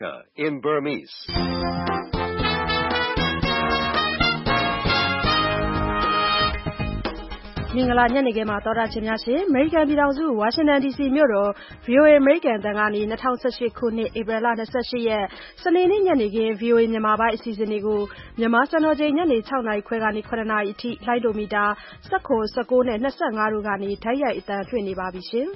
in Burmese. မင်္ဂလာညနေခင်းမှာသောတာရှင်များရှင်အမေရိကန်ပြည်ထောင်စုဝါရှင်တန် DC မြို့တော် VOA အမေရိကန်အသံကနေ2018ခုနှစ်ဧပြီလ28ရက်စနေနေ့ညနေခင်း VOA မြန်မာပိုင်းအစီအစဉ်တွေကိုမြန်မာစံတော်ချိန်ညနေ6နာရီခွဲကနေ9နာရီအထိလိုင်းဒိုမီတာ19 19နဲ့25တို့ကနေဓာတ်ရိုက်အသံလွှင့်နေပါပြီရှင်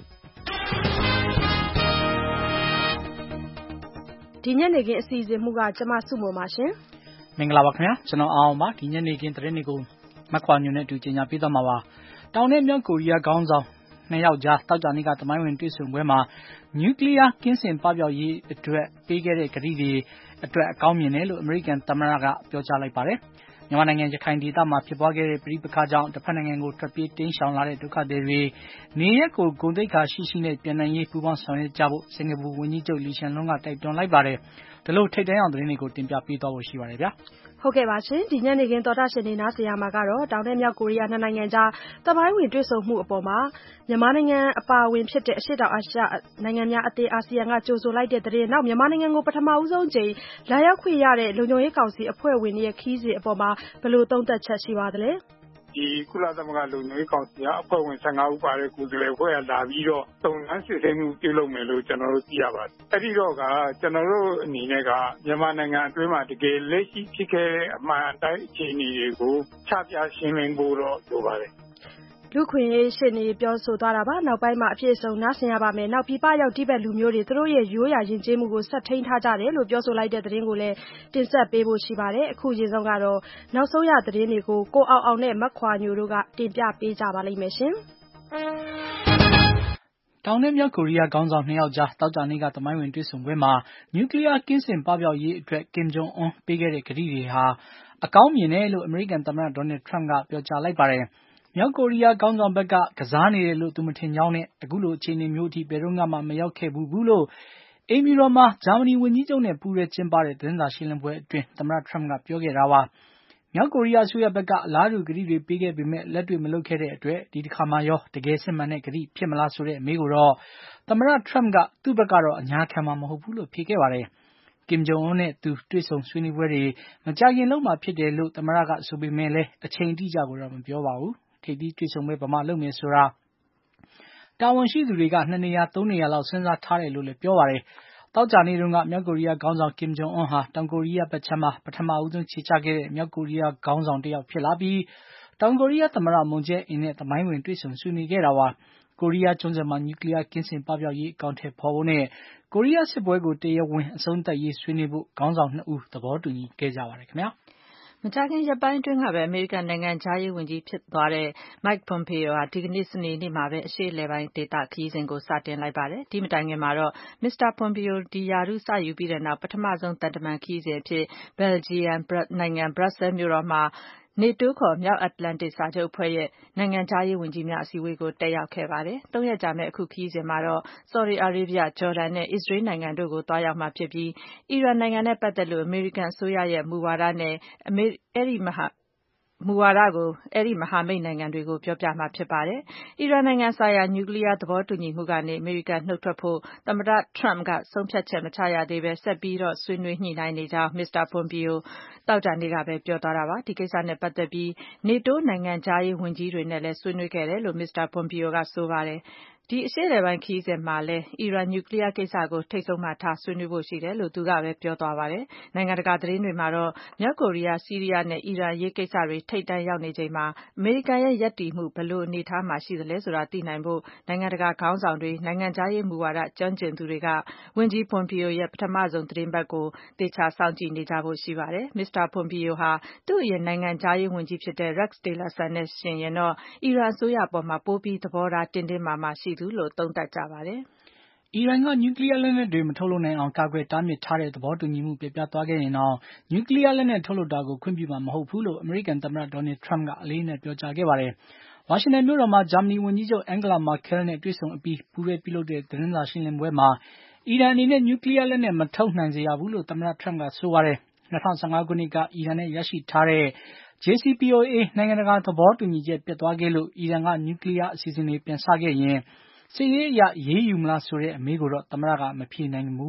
ဒီညနေခင်းအစီအစဉ်မှုကကျမစုမုံပါရှင်မင်္ဂလာပါခင်ဗျာကျွန်တော်အောင်ပါဒီညနေခင်းသတင်းတွေကိုမခွာညွန်နဲ့အတူကြေညာပေးသွားမှာပါတောင်နဲ့မြောက်ကိုရီးယားခေါင်းဆောင်နှစ်ယောက်ကြားတောက်ကြနေ့ကသမိုင်းဝင်တွေ့ဆုံပွဲမှာနျူကလ িয়ার ကင်းစင်ပပျောက်ရေးအတွက်ပေးခဲ့တဲ့ကတိတွေအတွက်အကောင်းမြင်တယ်လို့အမေရိကန်သမ္မတကပြောကြားလိုက်ပါတယ်မြန်မာနိုင်ငံရခိုင်ဒေသမှာဖြစ်ပွားခဲ့တဲ့ပြည်ပခါကြောင့်တစ်ဖက်နိုင်ငံကိုထွက်ပြေးတိမ်းရှောင်လာတဲ့ဒုက္ခသည်တွေနေရက်ကိုဂုဏ်သိက္ခာရှိရှိနဲ့ပြန်နိုင်ရေးပူးပေါင်းဆောင်ရွက်ကြဖို့စင်ကာပူဝန်ကြီးချုပ်လီရှန်လွန်းကတိုက်တွန်းလိုက်ပါတယ်ဒီလိုထိတ်တန့်အောင်သတင်းတွေကိုတင်ပြပေးသွားဖို့ရှိပါတယ်ဗျာဟုတ်ကဲ့ပါရှင်ဒီညနေခင်းတော်တာရှင်နေနားဆင်ရမှာကတော့တောင်နဲ့မြောက်ကိုရီးယားနှစ်နိုင်ငံကြားသမိုင်းဝင်တွေ့ဆုံမှုအပေါ်မှာမြန်မာနိုင်ငံအပါအဝင်ဖြစ်တဲ့အရှေ့တောင်အာရှနိုင်ငံများအသင်းအာဆီယံကကြိုဆိုလိုက်တဲ့တဲ့နောက်မြန်မာနိုင်ငံကိုပထမဦးဆုံးချိန်လာရောက်ခွင့်ရတဲ့လုံခြုံရေးကောင်စီအဖွဲ့ဝင်တွေရဲ့ခီးစဉ်အပေါ်မှာဘယ်လိုသုံးသပ်ချက်ရှိပါသလဲဒီကုလသမဂ္ဂလုံခြုံရေးကောင်စီကအဖွဲ့ဝင်15ဦးပါတဲ့ကိုယ်စားလှယ်အဖွဲ့ကလာပြီးတော့စုံစမ်းစစ်ဆေးမှုပြုလုပ်မယ်လို့ကျွန်တော်တို့သိရပါတယ်။အဲ့ဒီတော့ကကျွန်တော်တို့အနေနဲ့ကမြန်မာနိုင်ငံအတွင်းမှာတကယ်လက်ရှိဖြစ်ခဲ့တဲ့အမှန်အတိုင်းအခြေအနေတွေကိုချပြရှင်းလင်းဖို့တော့လိုပါတယ်။လူခွင့်ရေးရှင်းနေပြောဆိုသွားတာပါနောက်ပိုင်းမှာအပြည့်စုံနားဆင်ရပါမယ်နောက်ပြပရောက်တိဘက်လူမျိုးတွေသူတို့ရဲ့ရိုးရာယဉ်ကျေးမှုကိုဆက်ထိန်းထားကြတယ်လို့ပြောဆိုလိုက်တဲ့သတင်းကိုလည်းတင်ဆက်ပေးဖို့ရှိပါတယ်အခုရေဆုံးကတော့နောက်ဆုံးရသတင်းတွေကိုကိုအောင်နဲ့မခွာညိုတို့ကတင်ပြပေးကြပါလိမ့်မယ်ရှင်တောင်နဲ့မြောက်ကိုရီးယားခေါင်းဆောင်နှစ်ယောက်ကြားတောက်ကြနေ့ကသမိုင်းဝင်တွေ့ဆုံပွဲမှာနျူကလ িয়ার ကင်းစင်ပပျောက်ရေးအတွက်ကင်ဂျုံအွန်းပေးခဲ့တဲ့ကတိတွေဟာအကောင်းမြင်တယ်လို့အမေရိကန်သမ္မတဒေါ်နယ်ထရမ့်ကပြောကြားလိုက်ပါတယ်မြောက်ကိုရီးယားခေါင်းဆောင်ဘက်ကကစားနေတယ်လို့သူမထင်ကြောင်းနဲ့အခုလိုအခြေအနေမျိုးအထိဘယ်တော့မှမရောက်ခဲ့ဘူးလို့အိမ်ဖြူတော်မှာဂျာမနီဝန်ကြီးချုပ်နဲ့ပူးရဲကျင်းပတဲ့သတင်းစာရှင်းလင်းပွဲအတွင်းသမ္မတထရမ့်ကပြောခဲ့တာပါမြောက်ကိုရီးယားအစိုးရဘက်ကအလားတူကတိတွေပေးခဲ့ပေမဲ့လက်တွေ့မလုပ်ခဲ့တဲ့အတွက်ဒီတစ်ခါမှရောတကယ်စစ်မှန်တဲ့ကတိဖြစ်မလားဆိုတဲ့အမေးကိုတော့သမ္မတထရမ့်ကသူ့ဘက်ကတော့အညာခံမှာမဟုတ်ဘူးလို့ဖြေခဲ့ပါတယ်ကင်ဂျုံအွန်းနဲ့သူတွေ့ဆုံဆွေးနွေးပွဲတွေမကြာခင်လုပ်မှာဖြစ်တယ်လို့သမ္မတကဆိုပေမဲ့လည်းအချိန်အတိအကျကိုတော့မပြောပါဘူးထိပ်သီးတွေ့ဆုံပွဲဗမာလုပ်မယ်ဆိုတာတာဝန်ရှိသူတွေက2နေရာ3နေရာလောက်စဉ်းစားထားတယ်လို့လည်းပြောပါတယ်တောက်ကြနေ့တုန်းကမြောက်ကိုရီးယားခေါင်းဆောင်ကင်ဂျုံအွန်းဟာတောင်ကိုရီးယားဘက်ခြမ်းမှာပထမဦးဆုံးခြေချခဲ့တဲ့မြောက်ကိုရီးယားခေါင်းဆောင်တစ်ယောက်ဖြစ်လာပြီးတောင်ကိုရီးယားသမ္မတမွန်ဂျဲအင်းနဲ့သမိုင်းဝင်တွေ့ဆုံဆွေးနွေးခဲ့တာပါကိုရီးယားကျွန်းဆွယ်မှာနျူကလ িয়ার ကင်းစင်ပပျောက်ရေးအကောင့်ထဲပေါ်ဖို့နဲ့ကိုရီးယားစစ်ပွဲကိုတရားဝင်အဆုံးသတ်ရေးဆွေးနွေးဖို့ခေါင်းဆောင်2ဦးသဘောတူညီခဲ့ကြပါတယ်ခင်ဗျာမကြာခင်ရက်ပိုင်းအတွင်းကပဲအမေရိကန်နိုင်ငံခြားရေးဝန်ကြီးဖြစ်သွားတဲ့ Mike Pompeo ဟာဒီကနေ့စနေနေ့မှာပဲအရှေ့အလယ်ပိုင်းဒေသခရီးစဉ်ကိုစတင်လိုက်ပါတယ်။ဒီမတိုင်ခင်မှာတော့ Mr. Pompeo ဒီရာထူးစယူပြီးတဲ့နောက်ပထမဆုံးသံတမန်ခရီးစဉ်အဖြစ်ဘယ်လ်ဂျီယံနိုင်ငံ Brussels မြို့တော်မှာNATO ခေါ်မြောက်အတ္တလန်တိတ်စာချုပ်အဖွဲ့ရဲ့နိုင်ငံခြားရေးဝန်ကြီးများအစည်းအဝေးကိုတက်ရောက်ခဲ့ပါတယ်။3ရက်ကြာမယ့်အခုခရီးစဉ်မှာတော့ဆော်ဒီအာရေးဗျ၊ဂျော်ဒန်နဲ့အစ္စရေးနိုင်ငံတို့ကိုသွားရောက်မှာဖြစ်ပြီးအီရန်နိုင်ငံနဲ့ပတ်သက်လို့အမေရိကန်အစိုးရရဲ့မူဝါဒကိုအဲဒီမဟာမိတ်နိုင်ငံတွေကိုပြောပြမှာဖြစ်ပါတယ်။အီရန်နိုင်ငံဆိုင်ရာနျူကလ িয়ার သဘောတူညီမှုကနေအမေရိကန်နှုတ်ထွက်ဖို့သမ္မတထရမ့်ကဆုံးဖြတ်ချက်မချရသေးပဲဆက်ပြီးဆွေးနွေးညှိနှိုင်းနေကြောင်း Mr. Pompeo သောကြာနေ့ကပဲပြောသွားတာပါ။ဒီကိစ္စနဲ့ပတ်သက်ပြီး NATO နိုင်ငံခြားရေးဝန်ကြီးတွေနဲ့လည်းဆွေးနွေးခဲ့တယ်လို့ Mr. Pompeo ကဆိုပါတယ်။ဒီအရှေ့အလယ်ပိုင်းခရီးစဉ်မှာလည်းအီရန်နျူကလ িয়ার ကိစ္စကိုထိပ်ဆုံးမှာထားဆွေးနွေးဖို့ရှိတယ်လို့သူကပဲပြောသွားပါတယ်။နိုင်ငံတကာသတင်းတွေမှာတော့မြောက်ကိုရီးယား၊ဆီးရီးယားနဲ့အီရန်အရေးကိစ္စတွေထိပ်တန်းရောက်နေချိန်မှာအမေရိကန်ရဲ့ရပ်တည်မှုဘယ်လိုအနေအထားမှာရှိသလဲဆိုတာသိနိုင်ဖို့နိုင်ငံတကာခေါင်းဆောင်တွေနိုင်ငံခြားရေးမူဝါဒကျွမ်းကျင်သူတွေကဝန်ကြီး Pompeo ရဲ့ပထမဆုံးသတင်းပတ်ကိုသေချာစောင့်ကြည့်နေကြဖို့ရှိပါတယ်။ Mr. Pompeo ဟာသူ့အရင်နိုင်ငံခြားရေးဝန်ကြီးဖြစ်တဲ့ Rex Tillerson နဲ့ယှဉ်ရင်တော့အီရန်အစိုးရအပေါ်မှာပိုပြီးသဘောထားတင်းတင်းမာမာရှိသူလို့သုံးသပ်ကြပါတယ်။အီရန်ကနျူကလ িয়ার လက်နက်တွေမထုတ်လုပ်နိုင်အောင်ကာကွယ်တားမြစ်ထားတဲ့သဘောတူညီမှုပြပြသွားခဲ့ရင်တော့နျူကလ িয়ার လက်နက်ထုတ်လုပ်တာကိုခွင့်ပြုမှာမဟုတ်ဘူးလို့အမေရိကန်သမ္မတဒေါ်နယ်ထရမ့်ကအလေးအနက်ပြောကြားခဲ့ပါတယ်။ဝါရှင်တန်မြို့တော်မှာဂျာမနီဝန်ကြီးချုပ်အန်ဂလာမာကဲလ်နဲ့တွေ့ဆုံအပြီးပူးတွဲပြုလုပ်တဲ့သတင်းစာရှင်းလင်းပွဲမှာအီရန်အနေနဲ့နျူကလ িয়ার လက်နက်မထုတ်နိုင်စေရဘူးလို့သမ္မတထရမ့်ကဆိုပါတယ်။2015ခုနှစ်ကအီရန်နဲ့ရရှိထားတဲ့ JCPOA နိုင်ငံတကာသဘောတူညီချက်ပျက်သွားခဲ့လို့အီရန်ကနျူကလ িয়ার အစီအစဉ်တွေပြန်စခဲ့ရင်စစ်ရေးအရအရေးယူမလားဆိုတဲ့အမေးကိုတော့သမ္မတကမဖြေနိုင်ဘူး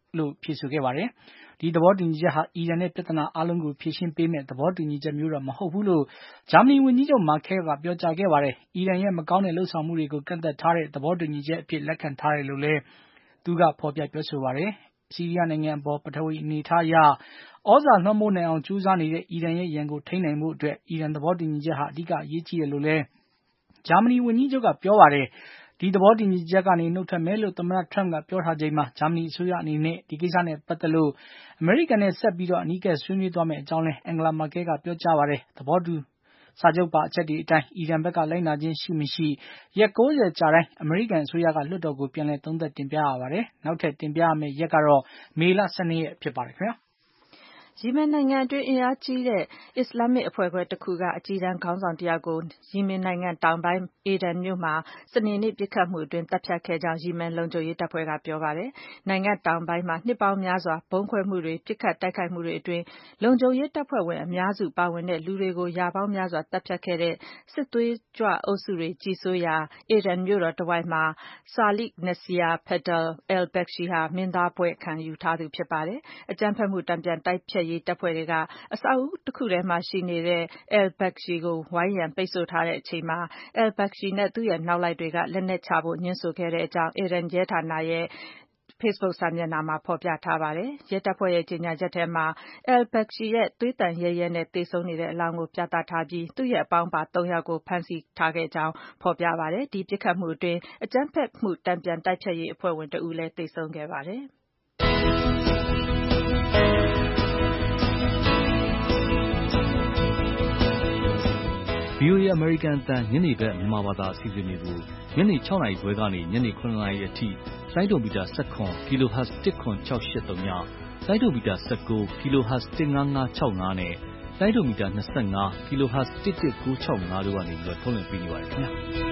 လို့ဖြေဆိုခဲ့ပါတယ်။ဒီသဘောတူညီချက်ဟာအီရန်နဲ့ပြဿနာအားလုံးကိုဖြေရှင်းပေးမယ့်သဘောတူညီချက်မျိုးတော့မဟုတ်ဘူးလို့ဂျာမနီဝန်ကြီးချုပ်မာခဲလ်ကပြောကြားခဲ့ပါတယ်။အီရန်ရဲ့မကောင်းတဲ့လုပ်ဆောင်မှုတွေကိုကန့်သက်ထားတဲ့သဘောတူညီချက်အဖြစ်လက်ခံထားတယ်လို့လည်းသူကဖော်ပြပြောဆိုပါတယ်။ဆီးရီးယားနိုင်ငံအပေါ်ပထဝီအနေအထားအရဩဇာလွှမ်းမိုးနိုင်အောင်ကြိုးစားနေတဲ့အီရန်ရဲ့ရန်ကိုထိန်းနိုင်ဖို့အတွက်အီရန်သဘောတူညီချက်ဟာအဓိကအရေးကြီးတယ်လို့လည်းဂျာမနီဝန်ကြီးချုပ်ကပြောပါတယ်။ဒီသဘောတူညီချက်ကနေနှုတ်ထွက်မယ်လို့သမ္မတထရမ့်ကပြောထားချိန်မှာဂျာမနီအစိုးရအနေနဲ့ဒီကိစ္စနဲ့ပတ်သက်လို့အမေရိကန်နဲ့ဆက်ပြီးအနီးကပ်ဆွေးနွေးသွားမယ့်အကြောင်းလည်းအန်ဂလာမာကဲလ်ကပြောကြားပါတယ်။သဘောတူစာချုပ်ပါအချက်တွေအတိုင်းအီရန်ဘက်ကလိုက်နာခြင်းရှိမရှိရက်90ကြာတိုင်းအမေရိကန်အစိုးရကလွှတ်တော်ကိုပြန်လည်သုံးသပ်တင်ပြရပါတယ်။နောက်ထပ်တင်ပြရမယ့်ရက်ကတော့မေလ12ရက်ဖြစ်ပါတယ်ခင်ဗျာ။ယီမင်နိုင်ငံအတွင်းအင်အားကြီးတဲ့အစ္စလာမစ်အဖွဲ့ခွဲတစ်ခုကအကြီးတန်းခေါင်းဆောင်တယောက်ကိုယီမင်နိုင်ငံတောင်ပိုင်းအေဒန်မြို့မှာစနေနေ့ပစ်ခတ်မှုအတွင်းတပ်ဖြတ်ခဲ့ကြောင်းယီမင်လုံခြုံရေးတပ်ဖွဲ့ကပြောပါတယ်။နိုင်ငံတောင်ပိုင်းမှာနှစ်ပေါင်းများစွာဗုံးခွဲမှုတွေပစ်ခတ်တိုက်ခိုက်မှုတွေအတွင်းလုံခြုံရေးတပ်ဖွဲ့ဝင်အများစုပါဝင်တဲ့လူတွေကိုရာပေါင်းများစွာတပ်ဖြတ်ခဲ့တဲ့စစ်သွေးကြွအုပ်စုတွေကြီးစိုးရာအေဒန်မြို့တော်တစ်ဝိုက်မှာSalik Nasir Fadel al-Bakshi ဟာမင်းသားဘွဲ့ခံယူထားသူဖြစ်ပါတယ်။အကြမ်းဖက်မှုတန်ပြန်တိုက်ဖျက်ရေးတပ်ဖွဲ့တွေကအဆောက်အဦတစ်ခုထဲမှာရှိနေတဲ့ al-Bakshi ကိုဝိုင်းရံပိတ်ဆို့ထားတဲ့အချိန်မှာ al-Bakshi နဲ့သူ့ရဲ့နောက်လိုက်တွေကလက်နက်ချဖို့ညှင်းဆိုခဲ့တဲ့အကြောင်းအေဒန်ရဲဌာနရဲ့Facebook စာမျက်နှာမှာဖော်ပြထားပါတယ်။ရဲတပ်ဖွဲ့ရဲ့ကြေညာချက်ထဲမှာal-Bakshi ရဲ့သွေးတန်ရဲရဲနဲ့သေဆုံးနေတဲ့အလောင်းကိုပြသထားပြီးသူ့ရဲ့အပေါင်းပါ3ယောက်ကိုဖမ်းဆီးထားခဲ့ကြောင်းဖော်ပြပါတယ်။ဒီပစ်ခတ်မှုအတွင်းအကြမ်းဖက်မှုတန်ပြန်တိုက်ဖျက်ရေးအဖွဲ့ဝင်တစ်ဦးလည်းသေဆုံးခဲ့ပါတယ်။ VOA အမေရိကန်အသံညနေဘက်မြန်မာဘာသာအစီအစဉ်တွေကိုညနေ6နာရီခွဲကနေညနေ9နာရီအထိလိုင်းဒိုမီတာ17 kHz 10683ညလိုင်းဒိုမီတာ19 kHz 15565နဲ့လိုင်းဒိုမီတာ25 kHz 11965တို့ကနေထုတ်လွှင့်ပေးနေပါတယ်ခင်ဗျာ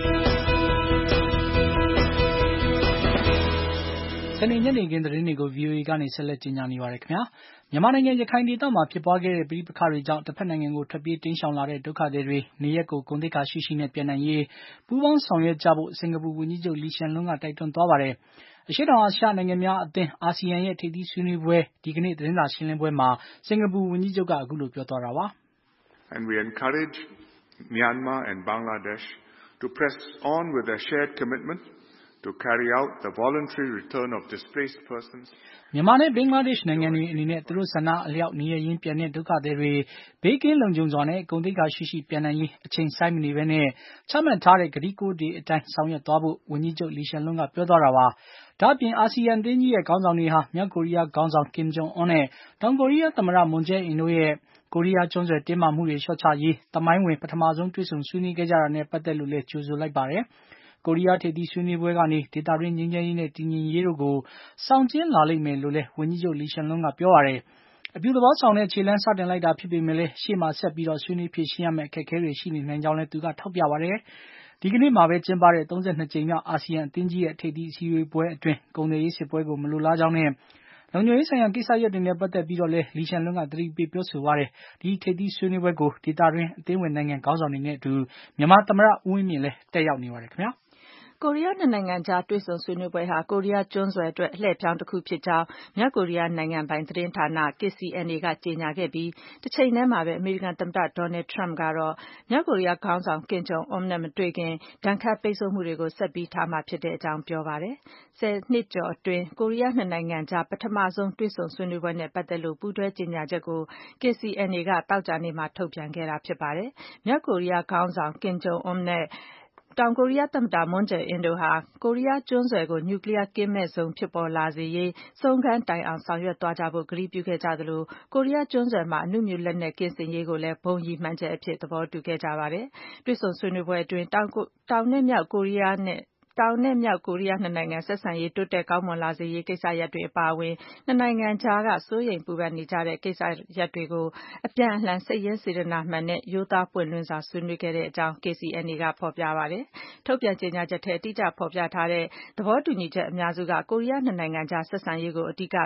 စနေညနေခင်းသတင်းတွေကို VOA ကနေဆက်လက်ကြီးညာနေပါတယ်ခင်ဗျာမြန်မာနိုင်ငံရခိုင်ဒေသမှာဖြစ်ပွားခဲ့တဲ့ပဋိပက္ခတွေကြောင့်တစ်ဖက်နိုင်ငံကိုထွက်ပြေးတိမ်းရှောင်လာတဲ့ဒုက္ခသည်တွေနေရပ်ကိုဂုဏ်သိက္ခာရှိရှိနဲ့ပြန်နိုင်ရေးပူးပေါင်းဆောင်ရွက်ကြဖို့စင်ကာပူဝန်ကြီးချုပ်လီရှန်လွန်းကတိုက်တွန်းသွားပါတယ်အရှေ့တောင်အာရှနိုင်ငံများအသင်းအာဆီယံရဲ့ထိပ်သီးဆွေးနွေးပွဲဒီကနေ့သတင်းစာရှင်းလင်းပွဲမှာစင်ကာပူဝန်ကြီးချုပ်ကအခုလိုပြောသွားတာပါ And we encourage Myanmar and Bangladesh to press on with their shared commitment to carry out the voluntary return of displaced persons မြန်မာနဲ့ဘင်္ဂလားဒေ့ရှ်နိုင်ငံတွေအနေနဲ့သူတို့ဆန္ဒအလျောက်နေရင်းပြန်တဲ့ဒုက္ခသည်တွေဘေးကင်းလုံခြုံစွာနဲ့ဂုဏ်သိက္ခာရှိရှိပြန်နိုင်ရေးအချိန်ဆိုင်မနေဘဲနဲ့ချမှတ်ထားတဲ့ကတိကဝတ်တွေအတိုင်းဆောင်ရွက်သွားဖို့ဝန်ကြီးချုပ်လီရှန်လွန်းကပြောသွားတာပါ။ဒါ့အပြင်အာဆီယံအသင်းကြီးရဲ့ခေါင်းဆောင်တွေဟာမြောက်ကိုရီးယားခေါင်းဆောင်ကင်ဂျုံအွန်းနဲ့တောင်ကိုရီးယားသမ္မတမွန်ဂျယ်အင်တို့ရဲ့ကိုရီးယားကျွန်းဆွယ်တင်းမာမှုတွေလျှော့ချရေးသမိုင်းဝင်ပထမဆုံးတွေ့ဆုံဆွေးနွေးခဲ့ကြတာနဲ့ပတ်သက်လို့လည်းကြိုဆိုလိုက်ပါတယ်။ကိုရီးယားထိပ်သီးဆွေးနွေးပွဲကနေဒေသတွင်းငြိမ်းချမ်းရေးနဲ့တည်ငြိမ်ရေးတို့ကိုဆောင်ကျဉ်လာလိမ့်မယ်လို့လည်းဝန်ကြီးချုပ်လီရှန်လွန်းကပြောပါတယ်။အပြုသဘောဆောင်တဲ့ခြေလှမ်းစတင်လိုက်တာဖြစ်ပေမဲ့လည်းရှေ့မှာဆက်ပြီးဆွေးနွေးဖြေရှင်းရမယ့်အခက်အခဲတွေရှိနေနိုင်ကြောင်းလည်းသူကထောက်ပြပါတယ်။ဒီကနေ့မှာပဲကျင်းပတဲ့32ကြိမ်မြောက်အာဆီယံအသင်းကြီးရဲ့ထိပ်သီးအစည်းအဝေးပွဲအတွင်းကုန်သွယ်ရေးစစ်ပွဲကိုမလိုလားကြောင်းနဲ့လုံခြုံရေးဆိုင်ရာကိစ္စရပ်တွေနဲ့ပတ်သက်ပြီးတော့လည်းလီရှန်လွန်းကသတိပေးပြောဆိုပါတယ်။ဒီထိပ်သီးဆွေးနွေးပွဲကိုဒေသတွင်းအသင်းဝင်နိုင်ငံခေါင်းဆောင်တွေနဲ့အတူမြန်မာသမ္မတဦးဝင်းမြင့်လည်းတက်ရောက်နေပါတယ်ခင်ဗျာ။ကိုရီးယားနှစ်နိုင်ငံကြားတွေ့ဆုံဆွေးနွေးပွဲဟာကိုရီးယားကျွန်းဆွယ်အတွက်အလှည့်အပြောင်းတစ်ခုဖြစ်ကြောင်းမြောက်ကိုရီးယားနိုင်ငံပိုင်သတင်းဌာန KCNA ကကြေညာခဲ့ပြီးတစ်ချိန်တည်းမှာပဲအမေရိကန်သမ္မတဒေါ်နယ်ထရမ့်ကတော့မြောက်ကိုရီးယားခေါင်းဆောင်ကင်ဂျုံအွန်းနဲ့မတွေ့ခင်ဒဏ်ခတ်ပိတ်ဆို့မှုတွေကိုဆက်ပြီးထားမှာဖြစ်တဲ့အကြောင်းပြောပါတယ်။10နှစ်ကျော်အတွင်းကိုရီးယားနှစ်နိုင်ငံကြားပထမဆုံးတွေ့ဆုံဆွေးနွေးပွဲနဲ့ပတ်သက်လို့ပူးတွဲကြေညာချက်ကို KCNA ကသောကြာနေ့မှာထုတ်ပြန်ခဲ့တာဖြစ်ပါတယ်။မြောက်ကိုရီးယားခေါင်းဆောင်ကင်ဂျုံအွန်းနဲ့တောင်ကိုရီးယားသမ္မတမွန်ဂျယ်အင်တို့ဟာကိုရီးယားကျွန်းဆွယ်ကိုနျူကလ িয়ার ကင်းမဲ့ဇုံဖြစ်ပေါ်လာစေရေးဆုံးခန်းတိုင်အောင်ဆောင်ရွက်သွားကြဖို့ကတိပြုခဲ့ကြသလိုကိုရီးယားကျွန်းဆွယ်မှာအဏုမြူလက်နက်ကင်းစင်ရေးကိုလည်းဘုံရည်မှန်းချက်အဖြစ်သဘောတူခဲ့ကြပါတယ်။တွေ့ဆုံဆွေးနွေးပွဲအတွင်းတောင်နဲ့မြောက်ကိုရီးယားနှစ်နိုင်ငံဆက်ဆံရေးတိုးတက်ကောင်းမွန်လာစေရေးကိစ္စရပ်တွေအပါအဝင်နှစ်နိုင်ငံကြားကစိုးရိမ်ပူပန်နေကြတဲ့ကိစ္စရပ်တွေကိုအပြန်အလှန်စိတ်ရင်းစေတနာမှန်နဲ့ရိုးသားပွင့်လင်းစွာဆွေးနွေးခဲ့တဲ့အကြောင်း KCNA ကဖော်ပြပါတယ်။ထုတ်ပြန်ကြေညာချက်ထဲအတိအကျဖော်ပြထားတဲ့သဘောတူညီချက်အများစုကကိုရီးယားနှစ်နိုင်ငံကြားဆက်ဆံရေးကိုအဓိက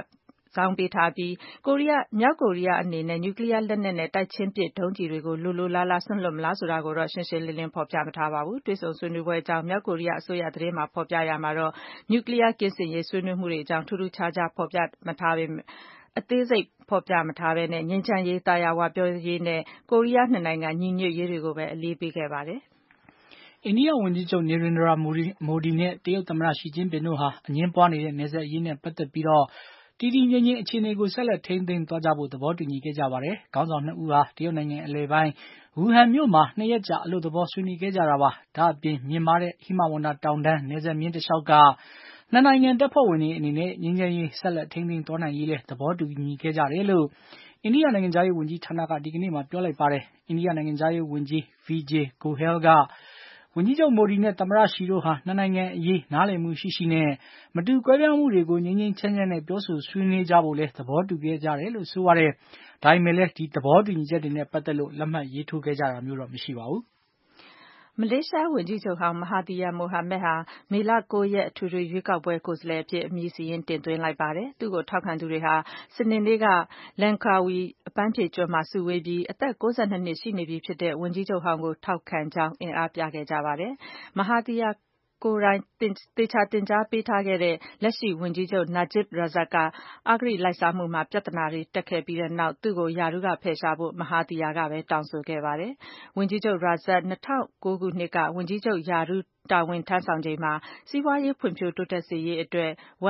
စောင်းပေးထားပြီးမြောက်ကိုရီးယားအနေနဲ့နျူကလ িয়ার လက်နက်နဲ့တိုက်ချင်းပစ်ဒုံးကျည်တွေကိုလိုလားစွန့်လွတ်မလားဆိုတာကိုတော့ရှင်းရှင်းလင်းလင်းဖော်ပြမထားပါဘူး။တွေ့ဆုံဆွေးနွေးပွဲအကြောင်းမြောက်ကိုရီးယားအစိုးရသတင်းမှာဖော်ပြရမှာတော့နျူကလ িয়ার ကင်းစင်ရေးဆွေးနွေးမှုတွေအကြောင်းထူးထူးခြားခြားဖော်ပြမထားပေမဲ့အသေးစိတ်ဖော်ပြမထားဘဲနဲ့ငြိမ်းချမ်းရေးသာယာဝပြောရေးနဲ့ကိုရီးယားနှစ်နိုင်ငံညီညွတ်ရေးတွေကိုပဲအလေးပေးခဲ့ပါတယ်။အိန္ဒိယဝန်ကြီးချုပ်နေရင်ဒရာမိုဒီနဲ့တရုတ်သမ္မတရှီကျင်းပင်တို့ဟာအငြင်းပွားနေတဲ့နယ်စပ်ရေးနဲ့ပတ်သက်ပြီးတည်တည်ငြိမ်ငြိမ်အခြေအနေကိုဆက်လက်ထိန်းသိမ်းသွားကြဖို့သဘောတူညီခဲ့ကြပါတယ်။ခေါင်းဆောင်နှစ်ဦးဟာတရုတ်နိုင်ငံအလယ်ပိုင်းဝူဟန်မြို့မှာ2 ရက်ကြာအလုပ်သဘောဆွေးနွေးခဲ့ကြတာပါ။ဒါ့အပြင်မြင့်မားတဲ့ဟိမဝန္တာတောင်တန်းနယ်စပ်မျဉ်းတစ်လျှောက်ကနှစ်နိုင်ငံတပ်ဖွဲ့ဝင်တွေအနေနဲ့ငြိမ်းချမ်းရေးဆက်လက်ထိန်းသိမ်းသွားနိုင်ရေးလည်းသဘောတူညီခဲ့ကြတယ်လို့အိန္ဒိယနိုင်ငံခြားရေးဝန်ကြီးဌာနကဒီကနေ့မှာပြောလိုက်ပါတယ်။အိန္ဒိယနိုင်ငံခြားရေးဝန်ကြီး Vijay Gohal ကဝန်ကြီးချုပ်မိုဒီနဲ့သမ္မတရှီတို့ဟာနှစ်နိုင်ငံအရေးနားလည်မှုရှိနဲ့မတူကွဲပြားမှုတွေကိုငြိမ်းငြိမ်းချမ်းချမ်းနဲ့ပြောဆိုဆွေးနွေးကြဖို့လည်းသဘောတူခဲ့ကြတယ်လို့ဆိုပါတယ်။ဒါပေမဲ့လည်းဒီသဘောတူညီချက်တွေနဲ့ပတ်သက်လို့လက်မှတ်ရေးထိုးခဲ့ကြတာမျိုးတော့မရှိပါဘူး။မလေးရှားဝန်ကြီးချုပ်ဟောင်းမဟာသီယာမိုဟာမက်ဟာမေလ9 ရက်အထွေထွေရွေးကောက်ပွဲကိုယ်စားလှယ်အဖြစ်အမည်စာရင်းတင်သွင်းလိုက်ပါတယ်။သူ့ကိုထောက်ခံသူတွေဟာစနေနေ့ကလန်ကာဝီအပန်းဖြေကျွန်းမှာစုဝေးပြီးအသက်92နှစ်ရှိနေပြီဖြစ်တဲ့ဝန်ကြီးချုပ်ဟောင်းကိုထောက်ခံကြောင်းအင်အားပြခဲ့ကြပါတယ်။မဟာသီယာကိုယ်တိုင်သေချာတင်ကြားပေးထားခဲ့တဲ့လက်ရှိဝန်ကြီးချုပ်နာဂျစ်ရာဇတ်ကအဂတိလိုက်စားမှုမှာပြဿနာတွေတက်ခဲ့ပြီးတဲ့နောက်သူ့ကိုရာထူးကဖယ်ရှားဖို့မဟာသီယာကပဲတောင်းဆိုခဲ့ပါတယ်။ဝန်ကြီးချုပ်ရာဇတ်2009 ခုနှစ်ကဝန်ကြီးချုပ်ရာထူးတာဝန်ထမ်းဆောင်ချိန်မှာစီးပွားရေးဖွံ့ဖြိုးတိုးတက်စေရေးအတွက်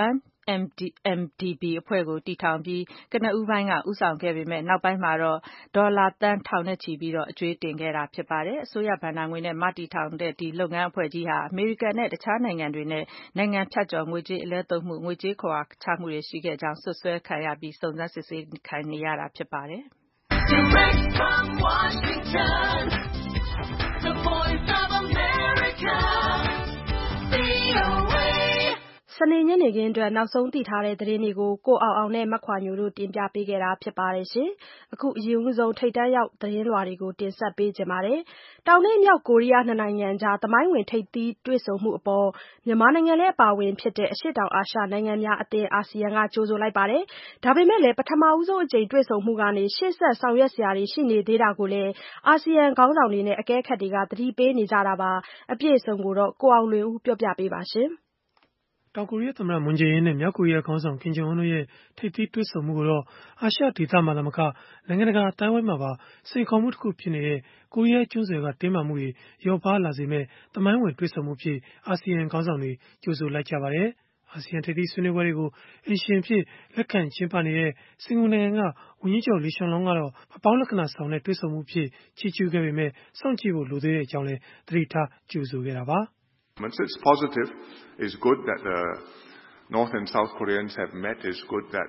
1MDB အဖွဲ့ကိုတည်ထောင်ပြီးကနဦးပိုင်းကဦးဆောင်ခဲ့ပေမဲ့နောက်ပိုင်းမှာတော့ဒေါ်လာသန်းထောင်နဲ့ချီပြီးအကြွေးတင်ခဲ့တာဖြစ်ပါတယ်။အစိုးရဘဏ္ဍာငွေနဲ့မတည်ထောင်တဲ့ဒီလုပ်ငန်းအဖွဲ့ကြီးဟာအမေရိကန်နဲ့တခြားနိုင်ငံတွေနဲ့နိုင်ငံဖြတ်ကျော်ငွေကြေးအလဲသုံးမှုငွေကြေးခဝါချမှုတွေရှိခဲ့ကြောင်းစွပ်စွဲခံရပြီးစုံစမ်းစစ်ဆေးခံနေရတာဖြစ်ပါတယ်။ Direct from Washington, the Voice of America, VOA စနေညနေခင်းအတွက်နောက်ဆုံးသိထားတဲ့သတင်းတွေကိုကိုအောင်နဲ့မခွာညိုတို့တင်ပြပေးခဲ့တာဖြစ်ပါတယ်။အခုအရင်ဆုံးထိပ်တန်းရောက်သတင်းလွှာတွေကိုတင်ဆက်ပေးကြပါမယ်။တောင်နဲ့မြောက်ကိုရီးယားနှစ်နိုင်ငံကြားသမိုင်းဝင်ထိပ်သီးတွေ့ဆုံမှုအပေါ်မြန်မာနိုင်ငံလည်းအပါအဝင်ဖြစ်တဲ့အရှေ့တောင်အာရှနိုင်ငံများအသင်းအာဆီယံကကြိုဆိုလိုက်ပါတယ်။ဒါပေမဲ့လည်းပထမဆုံးအကြိမ်တွေ့ဆုံမှုကနေရှေ့ဆက်ဆောင်ရွက်စရာတွေရှိနေသေးတာကိုလည်းအာဆီယံခေါင်းဆောင်တွေနဲ့အကဲခတ်တွေကသတိပေးနေကြတာပါ။အပြည့်အစုံကိုတော့ကိုအောင်လွင်ဦးပြောပြပေးပါရှင်။တောင်ကိုရီးယားသမ္မတမွန်ဂျေအင်းနဲ့မြောက်ကိုရီးယားခေါင်းဆောင်ကင်ဂျုံအွန်းတို့ရဲ့ထိပ်သီးတွေ့ဆုံမှုကိုတော့အာရှဒေသမှာသာမကနိုင်ငံတကာအတိုင်းအဝိုင်းမှာပါစိန်ခေါ်မှုတစ်ခုဖြစ်နေတဲ့ကိုရီးယားကျွန်းဆွယ်ကတင်းမာမှုတွေလျော့ပါးလာစေမဲ့သမိုင်းဝင်တွေ့ဆုံမှုဖြစ်အာဆီယံခေါင်းဆောင်တွေကြိုဆိုလိုက်ကြပါတယ်။အာဆီယံထိပ်သီးဆွေးနွေးပွဲတွေကိုအိမ်ရှင်ဖြစ်လက်ခံကျင်းပနေတဲ့စင်ကာပူနိုင်ငံကဝန်ကြီးချုပ်လီရှွန်လွန်းကတော့အပေါင်းလက္ခဏာဆောင်တဲ့တွေ့ဆုံမှုဖြစ်ချီးကျူးခဲ့ပေမဲ့စောင့်ကြည့်ဖို့လိုသေးတဲ့အကြောင်းလည်းသတိထားကြိုဆိုခဲ့တာပါ It's positive. It's good that the North and South Koreans have met. It's good that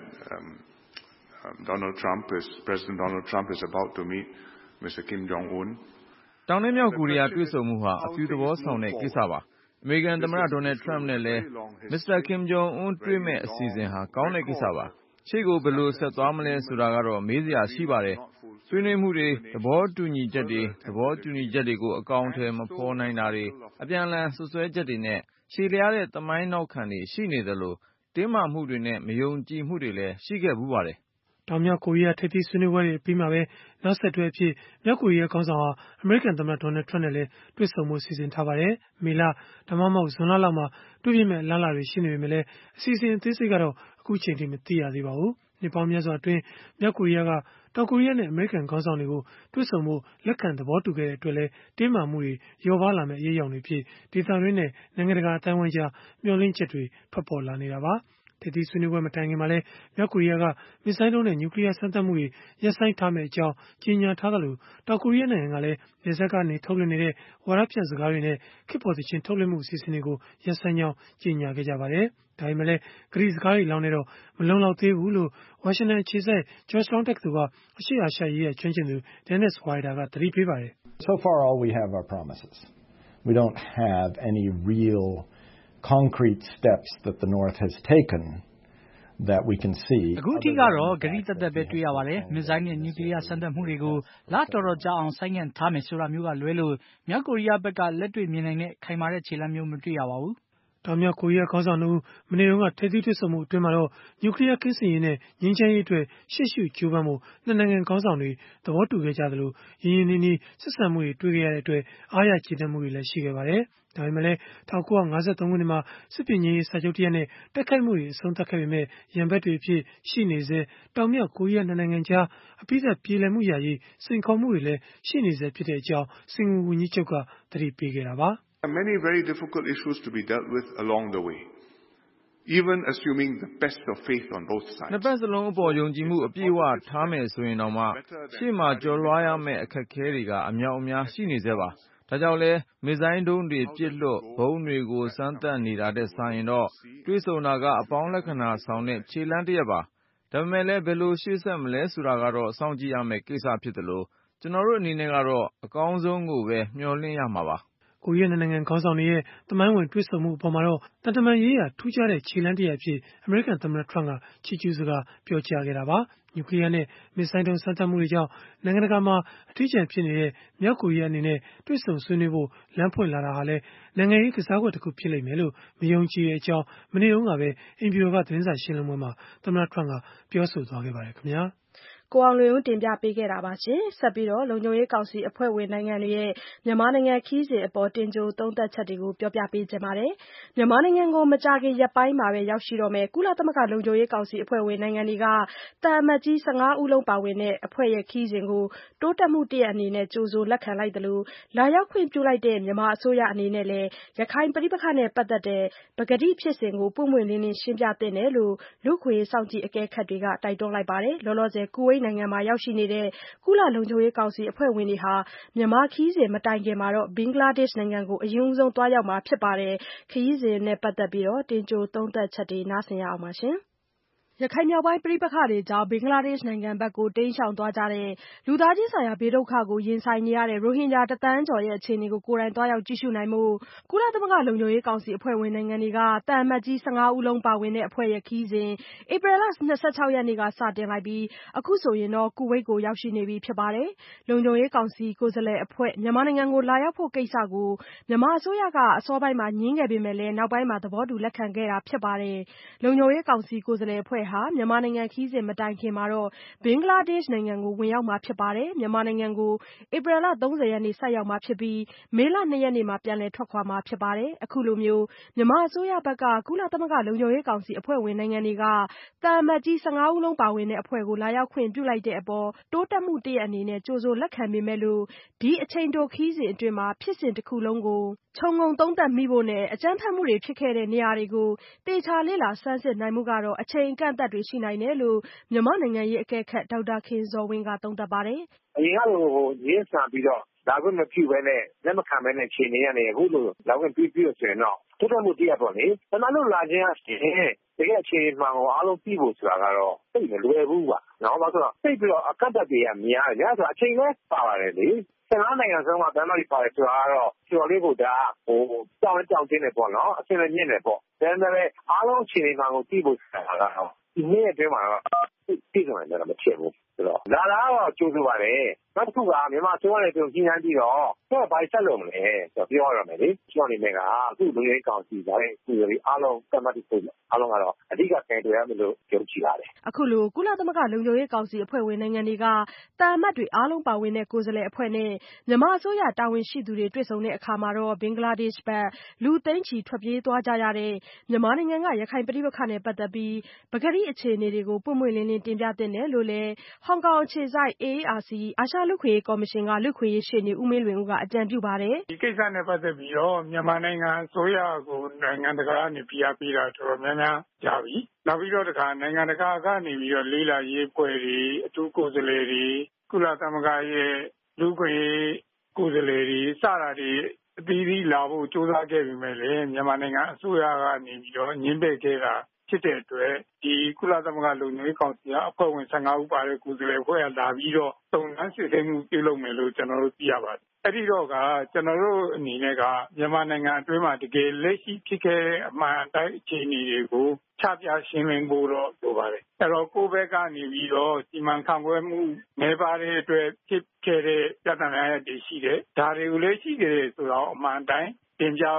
President Donald Trump is about to meet Mr. Kim Jong-un. တောင်နဲ့မြောက်ကိုရီးယားတွေ့ဆုံမှုဟာအပြုသဘောဆောင်တဲ့ကိစ္စပါ။အမေရိကန်သမ္မတဒေါ်နယ်ထရမ့်နဲ့လည်းမစ္စတာကင်ဂျုံအွန်းတွေ့မဲ့အစီအစဉ်ဟာကောင်းတဲ့ကိစ္စပါ။ရှေ့ကိုဘယ်လိုဆက်သွားမလဲဆိုတာကတော့မေးစရာရှိပါတယ်။ဆွေးနွေးမှုတွေသဘောတူညီချက်တွေကိုအကောင်အထည်မဖော်နိုင်တာတွေအပြန်အလှန်ဆွဆွဲချက်တွေနဲ့ရှည်လျားတဲ့သမိုင်းနောက်ခံတွေရှိနေသလိုတင်းမာမှုတွေနဲ့မယုံကြည်မှုတွေလည်းရှိခဲ့ဘူးပါတယ်။တောင်မြောက်ကိုရီးယားထိပ်သီးဆွေးနွေးပွဲတွေပြီးမှပဲနောက်ဆက်တွဲအဖြစ်မြောက်ကိုရီးယားခေါင်းဆောင်ဟာအမေရိကန်သမ္မတဒေါ်နယ်ထရမ့်နဲ့လည်းတွေ့ဆုံမှုစီစဉ်ထားပါတယ်။မေလဒါမှမဟုတ်ဇွန်လလောက်မှာတွေ့ဖြစ်မဲ့လမ်းလာတွေရှိနေပေမဲ့လည်းအစီအစဉ်အသေးစိတ်ကတော့အခုချိန်ထိမသိရသေးပါဘူး။နှစ်ပေါင်းများစွာအတွင်းမြောက်ကိုရီးယားကတောင်ကိုရီးယားနဲ့အမေရိကန်ခေါင်းဆောင်တွေကိုတွေ့ဆုံမှုလက်ခံသဘောတူခဲ့တဲ့အတွက်လည်းတင်းမာမှုတွေလျော့ပါးလာမဲ့အရေးအယောင်တွေဖြစ်ဒေသတွင်းနဲ့နိုင်ငံတကာအတိုင်းအဝိုင်းကြားမျှော်လင့်ချက်တွေထွက်ပေါ်လာနေတာပါ။ထိပ်သီးဆွေးနွေးပွဲမတိုင်ခင်မှာလည်းမြောက်ကိုရီးယားကမစ်ဇိုင်းဒုံးနဲ့နျူကလ িয়ার စမ်းသပ်မှုတွေရပ်ဆိုင်းထားမယ့်အကြောင်းကြေညာထားသလိုတောင်ကိုရီးယားနိုင်ငံကလည်းနယ်စပ်ကနေထုတ်လွှင့်နေတဲ့ဝါဒဖြန့်စကားတွေနဲ့ခေတ်ပေါ်သီချင်းထုတ်လွှင့်မှုအစီအစဉ်တွေကိုရပ်ဆိုင်းကြောင်းကြေညာခဲ့ကြပါတယ်။ဒါပေမဲ့လည်းကတိစကားတွေလောင်းနေတော့မလုံလောက်သေးဘူးလို့ဝါရှင်တန်အခြေစိုက် Georgetown တက္ကသိုလ်ကအရှေ့အာရှရေးရာကျွမ်းကျင်သူ Dennis Wilder ကသတိပေးပါတယ်။ So far all we have are promises. We don't have any real concrete steps that the North has taken that we can see. အခုထိကတော့ဂရိသက်သက်ပဲတွေ့ရပါတယ်။မစ်ဇိုင်းနဲ့နျူကလ িয়ার စမ်းသပ်မှုတွေကိုလတော်ကြာအောင်ဆိုင်းငံ့ထားမယ်ဆိုတာမျိုးကလွဲလို့မြောက်ကိုရီးယားဘက်ကလက်တွေ့မြင်နိုင်တဲ့ခိုင်မာတဲ့ခြေလှမ်းမျိုးမတွေ့ရပါဘူး။တောင်မြောက်ကိုရီးယားခေါင်းဆောင်တို့မနေ့ကထိပ်သီးတွေ့ဆုံမှုအတွင်းမှာတော့နျူကလ িয়ারကင်းစင်ရေးနဲ့ငြိမ်းချမ်းရေးအတွက်ရှေ့ရှုကြိုးပမ်းဖို့နှစ်နိုင်ငံခေါင်းဆောင်တွေသဘောတူခဲ့ကြသလိုရင်းရင်းနှီးနှီးဆက်ဆံမှုတွေတွေ့ခဲ့ရတဲ့အတွက်အားရကျေနပ်မှုတွေလည်းရှိခဲ့ပါတယ်။ဒါပေမဲ့လည်း1953ခုနှစ်မှာစစ်ပြေငြိမ်းရေးစာချုပ်တရပ်နဲ့တိုက်ခိုက်မှုတွေအဆုံးသတ်ခဲ့ပေမဲ့ရန်ဘက်တွေအဖြစ်ရှိနေစေတောင်မြောက်ကိုရီးယားနှစ်နိုင်ငံကြားအပိသက်ပြေလည်မှုရရေးစိန်ခေါ်မှုတွေလည်းရှိနေစေဖြစ်တဲ့အကြောင်းစင်ကာပူဝန်ကြီးချုပ်ကသတိပေးခဲ့တာပါ။ Many very difficult issues to be dealt with along the way. Even assuming the best of faith on both sides. နှစ်ဖက်စလုံးအပေါ်ယုံကြည်မှုအပြည့်အဝထားမယ်ဆိုရင်တော့မှရှေ့မှာကျော်လွှားရမယ့်အခက်အခဲတွေကအများအများရှိနေသေးပါ။ဒါကြောင့်လဲမစ်ဇိုင်းဒုံးတွေပစ်လွတ်ဘုံတွေကိုစမ်းသပ်နေတာတဲ့ဆိုင်ရင်တော့တွေ့ဆုံတာကအပေါင်းလက္ခဏာဆောင်တဲ့ခြေလှမ်းတစ်ရပ်ပါ။ဒါပေမဲ့လည်းဘယ်လိုရှေ့ဆက်မလဲဆိုတာကတော့စောင့်ကြည့်ရမယ့်ကိစ္စဖြစ်တယ်လို့ကျွန်တော်တို့အနေနဲ့ကတော့အကောင်းဆုံးကိုပဲမျှော်လင့်ရမှာပါ။ကိုရီးယားနိုင်ငံခေါင်းဆောင်တွေရဲ့သမိုင်းဝင်တွေ့ဆုံမှုအပေါ်မှာတော့တန်တမန်ရေးရာထူးခြားတဲ့ခြေလှမ်းတစ်ရပ်အဖြစ်အမေရိကန်သမ္မတထရန့်ကချီးကျူးစကားပြောကြားခဲ့တာပါ။နျူကလ িয়ার နဲ့မစ်ဇိုင်းဒုံးစမ်းသပ်မှုတွေကြောင့်နိုင်ငံတကာမှာအထီးကျန်ဖြစ်နေတဲ့မြောက်ကိုရီးယားအနေနဲ့တွေ့ဆုံဆွေးနွေးဖို့လမ်းဖွင့်လာတာဟာလည်းနိုင်ငံရေးကစားကွက်တစ်ခုဖြစ်လိမ့်မယ်လို့မယုံကြည်တဲ့အကြောင်းမနေ့တုန်းကပဲအိမ်ဖြူတော်ကသတင်းစာရှင်းလင်းပွဲမှာသမ္မတထရန့်ကပြောဆိုသွားခဲ့ပါတယ်ခင်ဗျာ။ကိုအောင်လွင်ဦးတင်ပြပေးခဲ့တာပါရှင်။ဆက်ပြီးတော့လုံခြုံရေးကောင်စီအဖွဲ့ဝင်နိုင်ငံတွေရဲ့မြန်မာနိုင်ငံခီးစဉ်အပေါ်တင်ကြိုသုံးသပ်ချက်တွေကိုပြောပြပေးခြင်းပါတယ်။မြန်မာနိုင်ငံကိုမကြာခင်ရက်ပိုင်းမှာပဲရောက်ရှိတော့မယ်ကုလသမဂ္ဂလုံခြုံရေးကောင်စီအဖွဲ့ဝင်နိုင်ငံတွေကတန်အမတ်ကြီး15ဦးလုံးပါဝင်တဲ့အဖွဲ့ရဲ့ခီးစဉ်ကိုတိုးတက်မှုတစ်ရပ်အနေနဲ့ကြိုဆိုလက်ခံလိုက်တယ်လို့လာရောက်ခွင့်ပြုလိုက်တဲ့မြန်မာအစိုးရအနေနဲ့လည်းရခိုင်ပဋိပက္ခနဲ့ပတ်သက်တဲ့ပကတိဖြစ်စဉ်ကိုပွင့်ပွင့်လင်းလင်းရှင်းပြသင့်တယ်လို့လူ့အခွင့်အရေးစောင့်ကြည့်အကဲခတ်တွေကတိုက်တွန်းလိုက်ပါတယ်။လောလောဆယ်ကူဝိတ်နိုင်ငံမှာရောက်ရှိနေတဲ့ကုလလုံခြုံရေးကောင်စီအဖွဲ့ဝင်တွေဟာမြန်မာခရီးစဉ်မတိုင်ခင်မှာဘင်္ဂလားဒေ့ရှ်နိုင်ငံကိုအရင်ဆုံးသွားရောက်မှာဖြစ်ပါတယ်။ခရီးစဉ်နဲ့ပတ်သက်ပြီးတင်ကြိုသုံးသပ်ချက်တွေနားဆင်ရအောင်ပါရှင်။ရခိုင်မြောက်ပိုင်းပဋိပက္ခတွေကြောင့်ဘင်္ဂလားဒေ့ရှ်နိုင်ငံဘက်ကိုတိမ်းရှောင်သွားကြတဲ့လူသားချင်းဆိုင်ရာဘေးဒုက္ခကိုရင်ဆိုင်နေရတဲ့ရိုဟင်ဂျာ1 သန်းကျော်ရဲ့အခြေအနေကိုကိုယ်တိုင်သွားရောက်ကြည့်ရှုနိုင်ဖို့ကုလသမဂ္ဂလုံခြုံရေးကောင်စီအဖွဲ့ဝင်နိုင်ငံတွေကတန်အမတ်ကြီး15ဦးလုံးပါဝင်တဲ့အဖွဲ့ရဲ့ခရီးစဉ်ဧပြီလ26ရက်နေ့ကစတင်လိုက်ပြီးအခုဆိုရင်ကူဝိတ်ကိုရောက်ရှိနေပြီဖြစ်ပါတယ်။လုံခြုံရေးကောင်စီကိုယ်စားလှယ်အဖွဲ့မြန်မာနိုင်ငံကိုလာရောက်ဖို့ကိစ္စကိုမြန်မာအစိုးရကအစောပိုင်းမှာငြင်းခဲ့ပေမဲ့လည်းနောက်ပိုင်းမှာသဘောတူလက်ခံခဲ့တာဖြစ်ပါတယ်။လုံခြုံရေးကောင်စီကိုယ်စားလှယ်အဖွဲ့ဟာမြန်မာနိုင်ငံခရီးစဉ်မတိုင်ခင်မှာဘင်္ဂလားဒေ့ရှ်နိုင်ငံကိုဝင်ရောက်မှာဖြစ်ပါတယ်။မြန်မာနိုင်ငံကိုဧပြီလ30ရက်နေ့ဆိုက်ရောက်မှာဖြစ်ပြီးမေလ2ရက်နေ့မှာပြန်လည်ထွက်ခွာမှာဖြစ်ပါတယ်။အခုလိုမျိုးမြန်မာအစိုးရဘက်ကကုလသမဂ္ဂလုံခြုံရေးကောင်စီအဖွဲ့ဝင်နိုင်ငံတွေကတန်အမတ်ကြီး15ဦးလုံးပါဝင်တဲ့အဖွဲ့ကိုလာရောက်ခွင့်ပြုလိုက်တဲ့အပေါ်တိုးတက်မှုတစ်ရပ်အနေနဲ့ကြိုဆိုလက်ခံပေမဲ့လို့ဒီအချိန်တိုခရီးစဉ်အတွင်းဖြစ်စဉ်တစ်ခုလုံးကိုခြုံငုံသုံးသပ်မိဖို့နဲ့အကြမ်းဖက်မှုတွေဖြစ်ခဲ့တဲ့နေရာတွေကိုသေချာလေ့လာဆန်းစစ်နိုင်မှုကတော့အချိန်အကန့်အသတ်တွေရှိနိုင်တယ်လို့မြန်မာနိုင်ငံရေးအကဲခတ်ဒေါက်တာခင်ဇော်ဝင်းကသုံးသပ်ပါတယ်။အရင်ကလိုရင်းဆန်ပြီးတော့လာခွင့်မပြုဘဲနဲ့လက်မခံဘဲနဲ့ခြေနေရနေအခုလိုလာခွင့်ပြုဆိုရင်တော့တိုးတက်မှုတရားပေါ့လေ။ဒါမှလို့လာခြင်းအဖြစ်တကယ်အခြေအနေမှန်ကိုအားလုံးသိဖို့ဆိုတာကတော့သိမလွယ်ဘူးကွာ။နောက်ပါဆိုတော့သိပြီးတော့အကန့်အသတ်တွေကများတယ်။ဒါဆိုအချိန်လည်းပါပါတယ်လေ။15နိုင်ငံဆုံးကဘယ်မှာပါတယ်ဆိုတာကတော့ကျော်လေးကိုဒါတောင်းတင်းနေပေါ့နော်အဆင်မြင့်နေပေါ့ဒါပေမဲ့အားလုံးအခြေအနေမှန်ကိုသိဖို့ဆိုတာကတော့ဒီနေ့အတွင်းမှာတော့သိကြမယ်လည်းမဖြစ်ဘူးဆိုတော့လာတော့ကြိုးစားပါတယ်နောက်တစ်ခုကမြန်မာစိုးရနဲ့ပြုံးကြီးနှမ်းပြီးတော့တော့ဘာဆက်လုပ်မလဲဆိုတော့ပြောရမယ်လေကျွန်တော်အနေနဲ့ကအခုလူရင်းကောင်စီတိုင်းသူတွေအားလုံးကမ္ဘာ့ဒီပုံအားလုံးကတော့အဓိကခံတွေ့ရမယ်လို့ပြောကြည့်ပါတယ်အခုလိုကုလသမဂ္ဂလုံခြုံရေးကောင်စီအဖွဲ့ဝင်နိုင်ငံတွေကတာအမတ်တွေအားလုံးပါဝင်တဲ့ကိုယ်စားလှယ်အဖွဲ့နဲ့မြန်မာအစိုးရတာဝန်ရှိသူတွေတွေ့ဆုံတဲ့အခါမှာတော့ဘင်္ဂလားဒေ့ရှ်ဘက်လူသိန်းချီထွက်ပြေးသွားကြရတဲ့မြန်မာနိုင်ငံကရခိုင်ပဋိပက္ခနဲ့ပတ်သက်ပြီးပကတိအခြေအနေတွေကိုပွင့်ပွင့်လင်းလင်းတင်ပြသင့်တယ်လို့လည်းဟောင်ကောင်အခြေစိုက် AARC အာရှလူ့အခွင့်အရေးကော်မရှင်ကလူ့အခွင့်အရေးရှေ့နေဦးမင်းလွင်ဦးကအကြံပြုပါတယ်ဒီကိစ္စနဲ့ပတ်သက်ပြီးတော့မြန်မာနိုင်ငံအစိုးရကိုနိုင်ငံတကာကနေဖိအားပေးတာတော်တော်များများကြာပြီနောက်ပြီးတော့တခါနိုင်ငံတကာကနေပြီးတော့လေးလာရေးဖွဲ့တွေအထူးကိုယ်စားလှယ်တွေကုလသမဂ္ဂရဲ့လူ့အခွင့်အရေးကိုယ်စားလှယ်တွေစတာတွေအသီးသီးလာဖို့ကြိုးစားခဲ့ပေမဲ့လည်းမြန်မာနိုင်ငံအစိုးရကနေပြီးတော့ညှင်းပယ်ခဲ့တာဖြစ်တဲ့အတွက်ဒီကုလသမဂ္ဂလုံခြုံရေးကောင်စီကအဖွဲ့ဝင်15ဦးပါတဲ့ကိုယ်စားလှယ်အဖွဲ့ကလာပြီးတော့စုံစမ်းစစ်ဆေးမှုပြုလုပ်မယ်လို့ကျွန်တော်တို့သိရပါတယ်အဲ့ဒီတော့ကကျွန်တော်တို့အနေနဲ့ကမြန်မာနိုင်ငံအတွင်းမှာတကယ်လက်ရှိဖြစ်ခဲ့တဲ့အမှန်အတိုင်းအခြေအနေတွေကိုချပြရှင်းလင်းဖို့တော့လိုပါတယ်အဲ့တော့ကိုယ့်ဘက်ကနေပြီးတော့စီမံခန့်ခွဲမှုနေပါတဲ့အတွက်ဖြစ်ခဲ့တဲ့ပြဿနာတွေရှိတယ်ဒါတွေကိုလည်းရှိခဲ့တယ်ဆိုတော့အမှန်တိုင်းတင်ပြ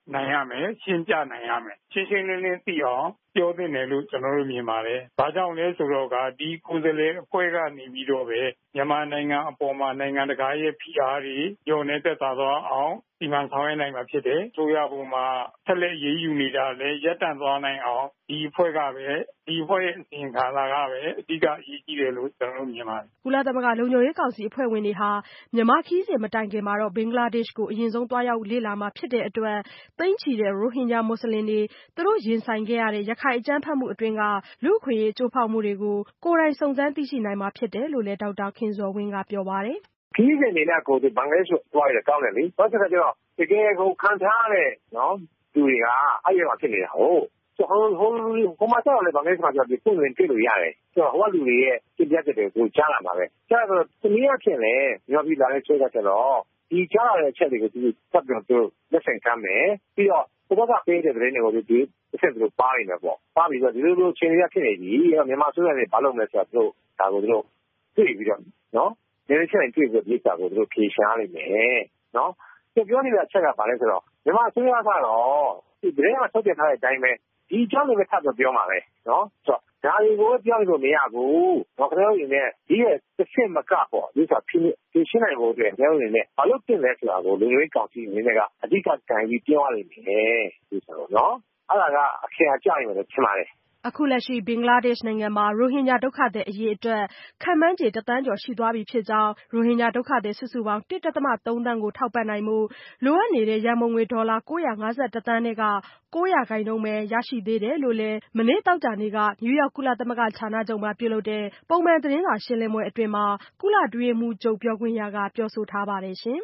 နိုင်ရမယ်ရှင်းပြနိုင်ရမယ်ရှင်းရှင်းလင်းလင်းသိအောင်ပြောသင့်တယ်လို့ကျွန်တော်တို့မြင်ပါတယ်။ဘာကြောင့်လဲဆိုတော့ဒီကိုယ်စားလှယ်အဖွဲ့ကနေပြီးတော့ပဲမြန်မာနိုင်ငံအပေါ်မှာနိုင်ငံတကာရဲ့ဖိအားတွေညှို့နှဲသက်သာသွားအောင်ဒီမှာဆောင်ရွက်နိုင်မှာဖြစ်တယ်။ဆိုရပုံမှာဆက်လက်ရေးယူနေတာလည်းရပ်တန့်သွားနိုင်အောင်ဒီအဖွဲ့ကပဲဒီအဖွဲ့ရဲ့အစီရင်ခံစာကပဲအဓိကအရေးကြီးတယ်လို့ကျွန်တော်တို့မြင်ပါတယ်။ကုလသမဂ္ဂလုံခြုံရေးကောင်စီအဖွဲ့ဝင်တွေဟာမြန်မာခီးစဉ်မတိုင်ခင်မှာတော့ဘင်္ဂလားဒေ့ရှ်ကိုအရင်ဆုံးသွားရောက်လေ့လာမှာဖြစ်တဲ့အတွက်သိန်းချီတဲ့ရိုဟင်ဂျာမွတ်စလင်တွေသူတို့ရင်ဆိုင်ခဲ့ရတဲ့ရခိုင်အကြမ်းဖက်မှုအတွင်းကလူ့အခွင့်အရေးချိုးဖောက်မှုတွေကိုကိုယ်တိုင်စုံစမ်းသိရှိနိုင်မှာဖြစ်တယ်လို့လည်းဒေါက်တာခင်ဇော်ဝင်းကပြောပါတယ်။ခီးစဉ်တွေနဲ့ကိုဘင်္ဂလားဒေ့ရှ်သွားရကောင်းတယ်လေ။ဘာလို့လဲဆိုတော့တကယ်ကိုခံထားရတဲ့နော်သူတွေကအဲ့ရမှာဖြစ်နေတာဟုတ်ဟိုမှာတော့လေဘင်္ဂလားဒေ့ရှ်မှာပြောပြီးပုံဝင်တွေ့လို့ရတယ်။ဆိုတော့ဟိုကလူတွေရဲ့ပြပြတဲ့တွေကိုကြားလာမှာပဲ။ကြားတော့တနည်းအားဖြင့်လေပြောပြီးလာတဲ့ဆွဲကြတော့ဒီကြားရတဲ့အချက်တွေကိုသူဆက်ပြီးတော့လက်ဆင့်ကမ်းမယ်ပြီးတော့ဘုရားပေးတဲ့တဲ့တွေကိုဒီအဆက်တို့ပါနေတယ်ပေါ့ပါပြီးတော့ဒီလိုချင်းရဖြစ်နေပြီမြန်မာဆိုရတဲ့ဘာလို့လဲဆိုတော့ဒါကိုတို့တွေ့ပြီးတော့နော်ဒီလိုချင်းတွေ့ပြီးဒီစာကိုတို့ဖြေရှားနိုင်မယ်နော်ပြောနေတဲ့အချက်ကဘာလဲဆိုတော့မြန်မာဆိုရကတော့ဒီတဲ့မှာထုတ်ပြထားတဲ့အတိုင်းပဲဒီအကြောင်းတွေပဲထပ်ပြောမှာပဲနော်ဆိုတော့ဒါတွေကိုပြောလို့မရဘူးတော့ကျွန်တော်ရင်းနဲ့ဒီရဲ့တစ်ဆင့်မကပေါ့ဒီဆိုဖြေရှင်းနိုင်ဖို့အတွက်ကျွန်တော်ရင်းနဲ့ဘာလို့တင်လဲဆိုတာကိုလူမျိုးကောင်စီအနေနဲ့ကအဓိကတိုင်ပြီးပြောရလိမ့်မယ်ဒီဆိုတော့နော်အဲ့ဒါကအခရာကြရင်လည်းထင်ပါတယ်အခုလက်ရှိဘင်္ဂလားဒေ့ရှ်နိုင်ငံမှာရိုဟင်ဂျာဒုက္ခသည်အရေးအတွက်ခန့်မှန်းခြေ1 သန်းကျော်ရှိသွားပြီဖြစ်ကြောင်းရိုဟင်ဂျာဒုက္ခသည်စုစုပေါင်း 1.3 သန်းကိုထောက်ပံ့နိုင်မှုလိုအပ်နေတဲ့ရန်ပုံငွေဒေါ်လာ951သန်းနဲ့က9%ပဲရရှိသေးတယ်လို့လည်းမနေ့သောကြာနေ့ကနယူးယောက်ကုလသမဂ္ဂဌာနချုပ်မှာပြုလုပ်တဲ့ပုံမှန်သတင်းစာရှင်းလင်းပွဲအတွင်းကုလအတွင်းရေးမှူးချုပ်ပြောခွင့်ရကပြောဆိုထားပါတယ်ရှင်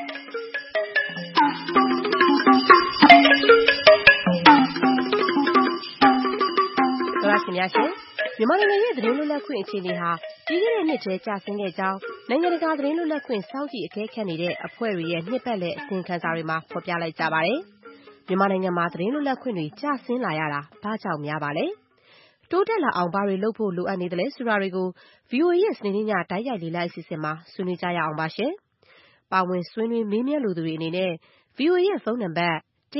မြန်မာနိုင်ငံရဲ့သတင်းလွတ်လပ်ခွင့်အခြေအနေဟာပြီးခဲ့တဲ့နှစ်ထဲကျဆင်းခဲ့ကြောင်းနိုင်ငံတကာသတင်းလွတ်လပ်ခွင့်စောင့်ကြည့်အကဲခတ်နေတဲ့အဖွဲ့တွေရဲ့နှစ်ပတ်လည်အစီရင်ခံစာတွေမှာဖော်ပြလိုက်ကြပါတယ်။မြန်မာနိုင်ငံမှာသတင်းလွတ်လပ်ခွင့်တွေကျဆင်းလာရတာဘာကြောင့်များပါလဲ။တိုးတက်လာအောင်ဘာတွေလုပ်ဖို့လိုအပ်နေသလဲဆိုတာတွေကို VOA ရဲ့စနေနေ့ညတိုက်ရိုက်လေ့လာအစီအစဉ်မှာဆွေးနွေးကြရအောင်ပါရှင်။ပါဝင်ဆွေးနွေးမေးမြန်းလိုသူတွေအနေနဲ့ VOA ရဲ့ဖုန်းနံပါတ်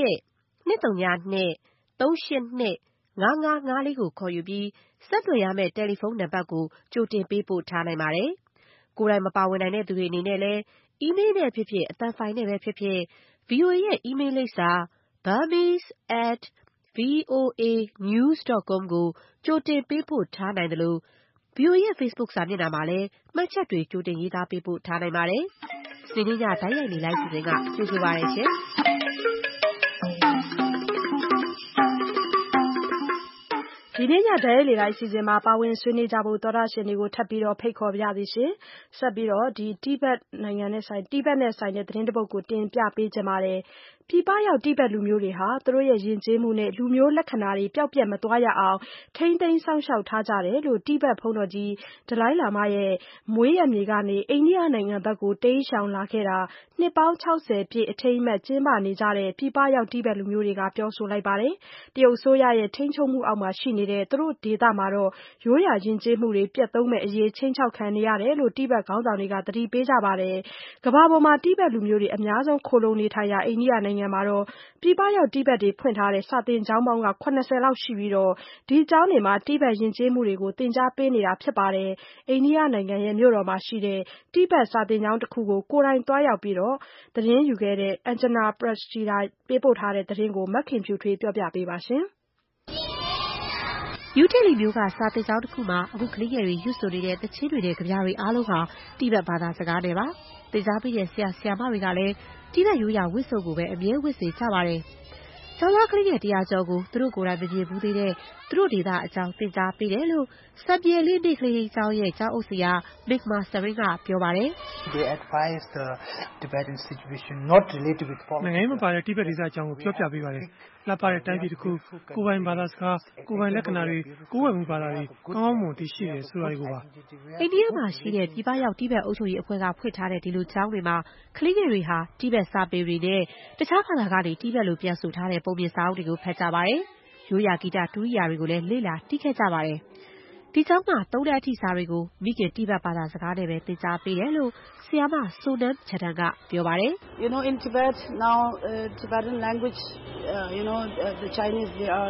1-202-382-5554 ကိုခေါ်ယူပြီးဆက်သွယ်ရမယ့်တယ်လီဖုန်းနံပါတ်ကိုကြိုတင်ပေးပို့ထားနိုင်ပါတယ်။ကိုယ်တိုင်မပါဝင်နိုင်တဲ့သူတွေအနေနဲ့လည်းအီးမေးလ်နဲ့ဖြစ်ဖြစ်အသံဖိုင်နဲ့ပဲဖြစ်ဖြစ် VOA ရဲ့အီးမေးလ်လိပ်စာ burmese@voanews.com ကိုကြိုတင်ပေးပို့ထားနိုင်တယ်လို့ VOA ရဲ့ Facebook စာမျက်နှာမှာလည်းမှတ်ချက်တွေကြိုတင်ရေးသားပေးပို့ထားနိုင်ပါတယ်။စနေနေ့ညတိုက်ရိုက်လေ့လာစီစဉ်ကကြိုဆိုပါရရှင်။ဒီနေ့ညတိုက်ရိုက်လေ့လာအစီအစဉ်မှာပါဝင်ဆွေးနွေးကြဖို့သောတရှင်တွေကိုထပ်ပြီးဖိတ်ခေါ်ပါရစေရှင်။ဆက်ပြီးတိဘက်နဲ့ဆိုင်တဲ့သတင်းတစ်ပုဒ်ကိုတင်ပြပေးချင်ပါတယ်။ပြည်ပရောက်တိဘက်လူမျိုးတွေဟာသူတို့ရဲ့ယဉ်ကျေးမှုနဲ့လူမျိုးလက္ခဏာတွေပျောက်ပျက်မသွားရအောင်ထိန်းသိမ်းစောင့်ရှောက်ထားကြတယ်လို့တိဘက်ဘုန်းတော်ကြီးဒလိုင်းလာမရဲ့မွေးရမြေကနေအိန္ဒိယနိုင်ငံဘက်ကိုတိမ်းရှောင်လာခဲ့တာနှစ်ပေါင်း60ပြည့်အထိမ်းအမှတ်ကျင်းပနေကြတဲ့ပြည်ပရောက်တိဘက်လူမျိုးတွေကပြောဆိုလိုက်ပါတယ်။တရုတ်အစိုးရရဲ့ထိန်းချုပ်မှုအောက်မှာရှိနေတဲ့သူတို့ဒေသမှာရိုးရာယဉ်ကျေးမှုတွေပျက်သုဉ်းမဲ့အရေးခြိမ်းခြောက်ခံနေရတယ်လို့တိဘက်ခေါင်းဆောင်တွေကသတိပေးကြပါတယ်။ကမ္ဘာပေါ်မှာတိဘက်လူမျိုးတွေအများဆုံးခိုလှုံနေထိုင်ရာအိန္ဒိယနိုင်ငံမှာပြည်ပရောက်တိဘက်တွေဖွင့်ထားတဲ့စာသင်ကျောင်းပေါင်း80လောက်ရှိပြီးဒီကျောင်းတွေမှာတိဘက်ယဉ်ကျေးမှုတွေကိုသင်ကြားပေးနေတာဖြစ်ပါတယ်။အိန္ဒိယနိုင်ငံရဲ့မြို့တော်မှာရှိတဲ့တိဘက်စာသင်ကျောင်းတစ်ခုကိုကိုယ်တိုင်သွားရောက်ပြီးသတင်းယူခဲ့တဲ့ Anjana Prasida ပေးပို့ထားတဲ့သတင်းကိုမခင်ဖြူထွေးပြောပြပေးပါရှင်။နယူးဒေလီမြို့ကစာသင်ကျောင်းတစ်ခုမှာအခုကလေးငယ်တွေရွတ်ဆိုနေတဲ့သီချင်းတွေနဲ့ကြပြတွေအားလုံးဟာတိဘက်ဘာသာစကားနဲ့ပါ။သင်ကြားပေးတဲ့ဆရာဆရာမတွေကလည်းတိဘက်ရိုးရာဝတ်စုံကိုပဲအမြဲဝတ်စေကြပါတယ်။ကျောင်းသားကလေးငယ်100ကျော်ကိုသူတို့ကိုယ်တိုင်မမြင်ဘူးသေးတဲ့သူတို့ဒေသအကြောင်းသင်ကြားပေးတယ်လို့စံပြေလေးနေ့ကလေးကျောင်းရဲ့ကျောင်းအုပ်ဆရာ Migma Sarin ကပြောပါတယ်။ They advise the Tibetan situation not related with politics. နိုင်ငံရေးမပါတဲ့တိဘက်ဒေသအကြောင်းကိုပြောပြပေးပါတယ်။လှပတဲ့တိုင်းပြည်တစ်ခုကိုယ်ပိုင်ဘာသာစကားကိုယ်ပိုင်လက္ခဏာတွေကိုယ်ဝယ်မှုဘာသာတွေကောင်းကောင်းမွန်တည်ရှိတယ်ဆိုတာတွေကိုပါ။အိန္ဒိယမှာရှိတဲ့ပြည်ပရောက်တိဘက်အုပ်ချုပ်ရေးအဖွဲ့ကဖွင့်ထားတဲ့ဒီလိုကျောင်းတွေမှာကလေးငယ်တွေဟာတိဘက်စာပေတွေနဲ့တခြားဘာသာကနေတိဘက်လိုပြန်ဆိုထားတဲ့ပုံပြင်စာအုပ်တွေကိုဖတ်ကြပါတယ်။ရိုးရာဂီတတူရိယာတွေကိုလည်းလေ့လာတီးခဲ့ကြပါတယ်။ဒီကျောင်းမှာ3 နှစ်အထိစာတွေကိုမိခင်တိဘက်ဘာသာစကားနဲ့ပဲသင်ကြားပေးတယ်လို့ဆရာမဆိုနမ်ချန်တန်ကပြောပါတယ်။ You know, in Tibet now, Tibetan language, the Chinese they are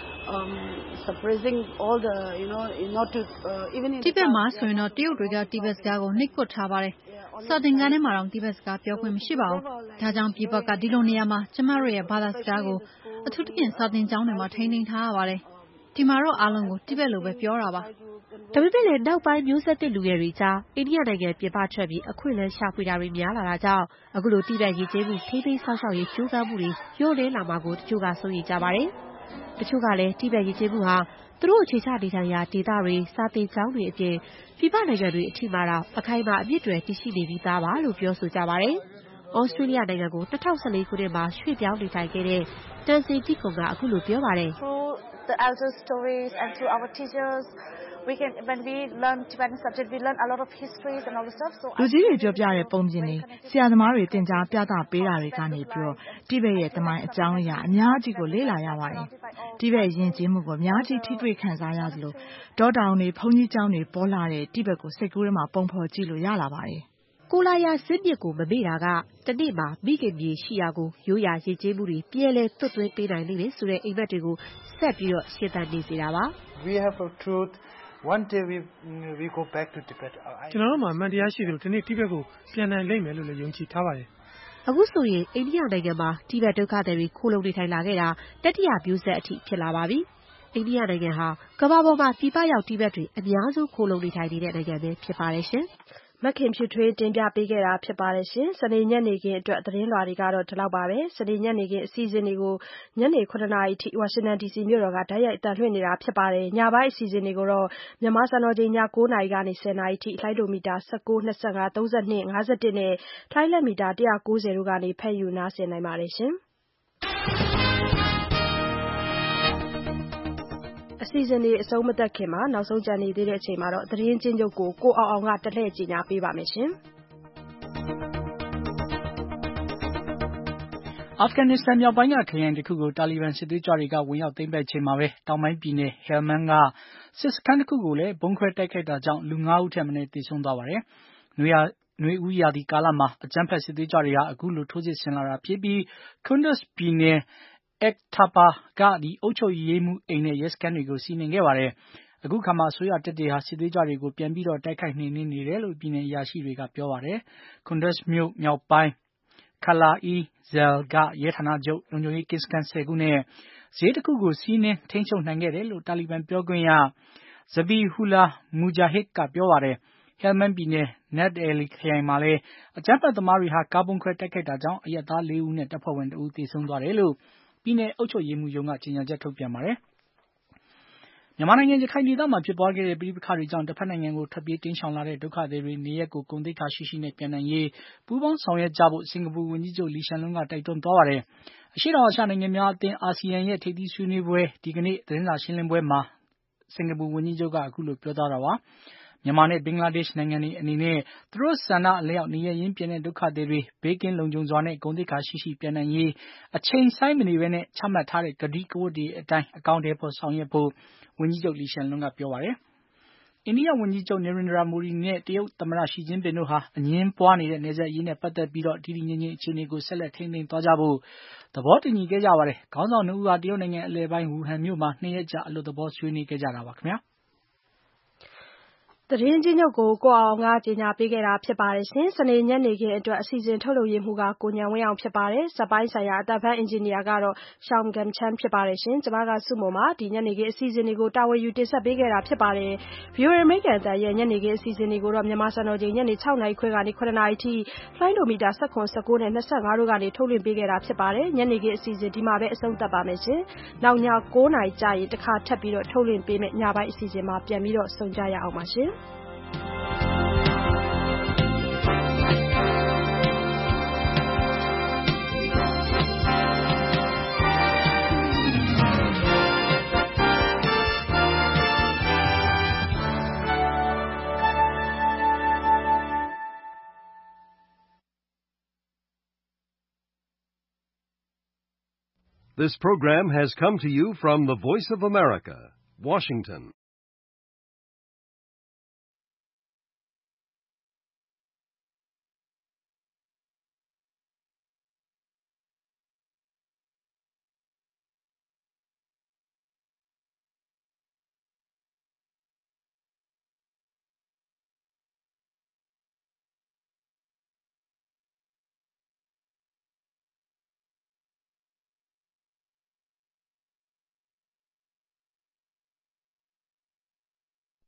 suppressing all the, not to even in တိဘက်မှာဆိုရင်တော့တရုတ်တွေကတိဘက်စကားကိုနှိပ်ကွပ်ထားပါတယ်။စာသင်ခန်းထဲမှာတော့တိဘက်စကားပြောခွင့်မရှိပါဘူး။ဒါကြောင့်ပြည်ပကဒီလိုနေရာမှာကျမတို့ရဲ့ဘာသာစကားကိုအထူးသဖြင့်စာသင်ကျောင်းတွေမှာထိန်းသိမ်းထားရပါတယ်။ဒီမှာတော့အားလုံးကိုတိဘက်လိုပဲပြောတာပါ။ဒါပေမဲ့လည်းနောက်ပိုင်းမျိုးဆက်သစ်လူငယ်တွေကြားအိန္ဒိယနိုင်ငံပြင်ပထွက်ပြီးအခွင့်အလမ်းရှာဖွေတာတွေများလာတာကြောင့်အခုလိုတိဘက်ရည်ကျေးမှုထိန်းသိမ်းဆောင်ရှောက်ရေးကြိုးပမ်းမှုတွေလျော့နည်းလာမှာကိုတချို့ကစိုးရိမ်ကြပါတယ်။တချို့ကလည်းတိဘက်ရည်ကျေးမှုဟာသူတို့အခြေချနေထိုင်ရာဒေသတွေစာသင်ကျောင်းတွေအပြင်ပြည်ပနိုင်ငံတွေအထိမှတော့အခိုင်အမာအမြင့်တွေတည်ရှိနေပြီးသားပါလို့ပြောဆိုကြပါတယ်။ဩစတြေးလျနိုင်ငံကို2014ခုနှစ်မှာရွှေ့ပြောင်းနေထိုင်ခဲ့တဲ့တန်စင်တိကွန်ကအခုလိုပြောပါတယ်။ The elder stories and through our teachers when we learn Tibetan subject we learn a lot of histories and all the stuff so လူကြီးတွေပြောပြတဲ့ပုံပြင်တွေဆရာသမားတွေသင်ကြားပြသပေးတာတွေကနေပြီးတော့တိဘက်ရဲ့သမိုင်းအကြောင်းအရာအများကြီးကိုလေ့လာရပါတယ်တိဘက်ယဉ်ကျေးမှုကိုအများကြီးထိတွေ့ခံစားရသလိုဒေါတောင်တွေဘုန်းကြီးကျောင်းတွေပေါ်လာတဲ့တိဘက်ကိုစိတ်ကူးထဲမှာပုံဖော်ကြည့်လို့ရလာပါတယ်ကိုလာယာဇင်းမြစ်ကိုမမေ့တာကတနေ့မှာမိခင်မြေရှိရာကိုရိုးရာရည်ကျေးမှုတွေပြည့်လဲသွတ်သွင်းပေးနိုင်လိမ့်မယ်ဆိုတဲ့အိမ်မက်တွေကိုဆက်ပြီးတော့ရှင်းသန်နေစေတာပါ We have a truth one day we go back to Tibet ကျွန်တော်တို့မှာအမှန်တရားရှိတယ်လို့ဒီနေ့တိဘက်ကိုပြန်နိုင်လိမ့်မယ်လို့လည်းယုံကြည်ထားပါတယ်အခုဆိုရင်အိန္ဒိယနိုင်ငံမှာတိဘက်ဒုက္ခသည်တွေခိုးလုံနေထိုင်လာခဲ့တာတတိယမျိုးဆက်အထိဖြစ်လာပါပြီအိန္ဒိယနိုင်ငံဟာကမ္ဘာပေါ်မှာပြည်ပရောက်တိဘက်တွေအများဆုံးခိုးလုံနေထိုင်နေတဲ့နိုင်ငံပဲဖြစ်ပါတယ်ရှင်မခင်ဖြူထွေးတင်ပြပေးခဲ့တာဖြစ်ပါတယ်ရှင်။စနေညနေခင်းအတွက်သတင်းလွှာတွေကတော့ဒီလောက်ပါပဲ။စနေညနေခင်းအစီအစဉ်တွေကိုညနေ 9 နာရီထိဝါရှင်တန် DC မြို့တော်ကတိုက်ရိုက်အသံလွှင့်နေတာဖြစ်ပါတယ်။ညပိုင်းအစီအစဉ်တွေကိုတော့မြန်မာစံတော်ချိန်ည 9 နာရီကနေ 10 နာရီထိလှိုင်းဒိုမီတာ 19, 25, 32, 51နဲ့လှိုင်းလက်မီတာ 190တို့ကနေဖမ်းယူနားဆင်နိုင်ပါတယ်ရှင်။အစီအစဉ်တွေအဆုံးမသတ်ခင်မှာနောက်ဆုံးကြံနေသေးတဲ့အချိန်မှာတော့သတင်းချင်းချုပ်ကိုအောင်အောင်ကတလှည့်ကြီးညာပေးပါမယ်ရှင်အာဖဂန်နစ္စတန်မြောက်ပိုင်းကခရိုင်တစ်ခုကိုတာလီဘန်စစ်သွေးကြွတွေကဝင်ရောက်သိမ်းပိုက်ချိန်မှာပဲတောင်ပိုင်းပြည်နယ်ဟဲလ်မန်းကစစ်စခန်းတစ်ခုကိုလည်းဘုံခွဲတိုက်ခိုက်တာကြောင့်လူ 9 ဦးထက်မနည်းသေဆုံးသွားပါတယ်။နွေဦးရာသီကာလမှာအကြမ်းဖက်စစ်သွေးကြွတွေဟာအခုလိုထိုးစစ်ဆင်လာတာဖြစ်ပြီးကွန်ဒတ်ပြည်နယ်Ekhtapar ကအုပ်ချုပ်ရေးမှူးအိမ်နဲ့ရဲစခန်းတွေကိုစီးနင်းခဲ့ပါတယ်။အခုခါမှာအစိုးရတပ်တွေဟာစစ်သွေးကြွတွေကိုပြန်ပြီးတော့တိုက်ခိုက်နှိမ်နင်းနေတယ်လို့ပြည်နယ်အရာရှိတွေကပြောပါတယ်။ Kunduz မြို့မြောက်ပိုင်း Khala-e-Zal ကရဲဌာနချုပ်လုံခြုံရေးကင်းစခန်း 10 ခုနဲ့ဈေးတစ်ခုကိုစီးနင်းထိန်းချုပ်နိုင်ခဲ့တယ်လို့တာလီဘန်ပြောခွင့်ရ Zabihullah Mujahid ကပြောပါတယ်။ ဟဲလ်မန်းပြည်နယ် Nadd-e ခရိုင်မှာလည်းအကြမ်းဖက်သမားတွေဟာကားဗုံးခွဲတိုက်ခိုက်တာကြောင့်အရပ်သား 4 ဦးနဲ့တပ်ဖွဲ့ဝင် 1 ဦးသေဆုံးသွားတယ်လို့ပြည်နယ်အုပ်ချုပ်ရေးမှူးရုံးကကြေညာချက်ထုတ်ပြန်ပါတယ်။မြန်မာနိုင်ငံရခိုင်ဒေသမှာဖြစ်ပွားခဲ့တဲ့ပဋိပက္ခတွေကြောင့်တစ်ဖက်နိုင်ငံကိုထွက်ပြေးတိမ်းရှောင်လာတဲ့ဒုက္ခသည်တွေနေရပ်ကိုဂုဏ်သိက္ခာရှိရှိနဲ့ပြန်နိုင်ရေးပူးပေါင်းဆောင်ရွက်ကြဖို့စင်ကာပူဝန်ကြီးချုပ်လီရှန်လွန်းကတိုက်တွန်းသွားပါတယ်။အရှေ့တောင်အာရှနိုင်ငံများအသင်းအာဆီယံရဲ့ထိပ်သီးဆွေးနွေးပွဲဒီကနေ့သတင်းစာရှင်းလင်းပွဲမှာစင်ကာပူဝန်ကြီးချုပ်ကအခုလိုပြောသွားတာပါ။မြန်မာနဲ့ဘင်္ဂလားဒေ့ရှ်နိုင်ငံတွေအနေနဲ့သူတို့ဆန္ဒအလျောက်နေရပ်ရင်းပြန်တဲ့ဒုက္ခသည်တွေဘေးကင်းလုံခြုံစွာနဲ့ဂုဏ်သိက္ခာရှိရှိပြန်နိုင်ရေးအချိန်ဆိုင်းမနေဘဲနဲ့ချမှတ်ထားတဲ့ကတိကဝတ်တွေအတိုင်းအကောင်အထည်ဖော်ဆောင်ရွက်ဖို့ဝန်ကြီးချုပ်လီရှန်လွန်းကပြောပါတယ်။အိန္ဒိယဝန်ကြီးချုပ်နေရိန်ဒရာမိုဒီနဲ့တရုတ်သမ္မတရှီကျင်းပင်တို့ဟာအငြင်းပွားနေတဲ့နယ်စပ်ရေးနဲ့ပတ်သက်ပြီးတည်တည်ငြိမ်ငြိမ်အခြေအနေကိုဆက်လက်ထိန်းသိမ်းသွားကြဖို့သဘောတူညီခဲ့ကြပါတယ်။ခေါင်းဆောင် 2 ဦးဟာတရုတ်နိုင်ငံအလယ်ပိုင်းဝူဟန်မြို့မှာ2 ရက်ကြာအလွတ်သဘောဆွေးနွေးခဲ့ကြတာပါခင်ဗျာ။သတင်းချင်းချုပ်ကိုအောင်ကကြေညာပေးခဲ့တာဖြစ်ပါတယ်ရှင်။စနေညနေခင်းအတွက်အစီအစဉ်ထုတ်လုပ်ရေးမှူးကကိုညံဝင်းအောင်ဖြစ်ပါတယ်။စက်ပိုင်းဆိုင်ရာအသံဖန်အင်ဂျင်နီယာကတော့ရှောင်းဂမ်ချန်ဖြစ်ပါတယ်ရှင်။ကျွန်မကစုမုံပါဒီညနေခင်းအစီအစဉ်တွေကိုတာဝန်ယူတင်ဆက်ပေးခဲ့တာဖြစ်ပါတယ်။ VOA အမေရိကန်အသံရဲ့ညနေခင်းအစီအစဉ်တွေကိုတော့မြန်မာစံတော်ချိန်ညနေ 6 နာရီခွဲကနေ 9 နာရီထိလှိုင်းဒိုမီတာ 19, 19နဲ့ 25တို့ကနေထုတ်လွှင့်ပေးခဲ့တာဖြစ်ပါတယ်။ညနေခင်းအစီအစဉ်ဒီမှာပဲအဆုံးသတ်ပါမယ်ရှင်။နောက်ည 9 နာရီကြာရင်တစ်ခါထပ်ပြီးတော့ထုတ်လွှင့်ပေးမယ်ညပိုင်းအစီအစဉ်မှာပြန်ပြီးတော့ဆုံကြရအောင်ပါရှင်။ This program has come to you from the Voice of America, Washington.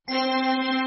။